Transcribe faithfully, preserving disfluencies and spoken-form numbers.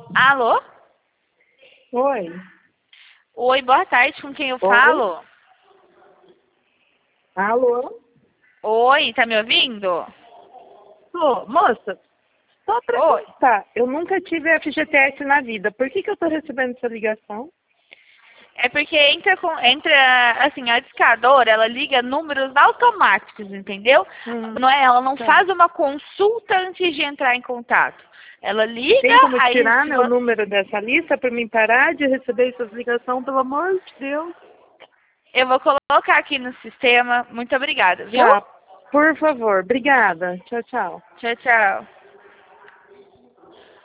Alô? Oi. Oi, boa tarde, com quem eu Oi. falo? Alô? Oi, tá me ouvindo? Ô, moça, só pra Oi. constar, eu nunca tive F G T S na vida. Por que que eu tô recebendo essa ligação? É porque entra com, entra, assim, a discadora, ela liga números automáticos, entendeu? Hum, Não é, ela não tá. faz uma consulta antes de entrar em contato. Ela liga, Tem como aí tirar se meu você... número dessa lista pra mim parar de receber essas ligações, pelo amor de Deus? Eu vou colocar aqui no sistema. Muito obrigada, viu? Tá, por favor. Obrigada. Tchau, tchau. Tchau, tchau.